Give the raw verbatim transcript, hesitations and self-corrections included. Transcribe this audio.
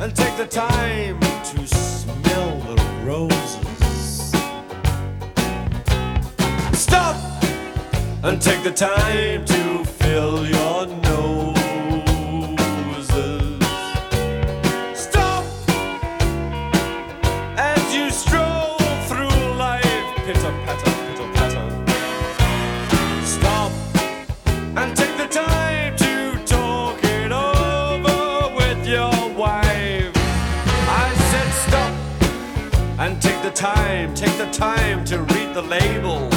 and take the time to smell the roses. Stop and take the time to fill your noses. Stop as you stroll through life, pitter patter, pitter patter. Stop and take the time to talk it over with your wife. I said stop and take the time, take the time to read the label.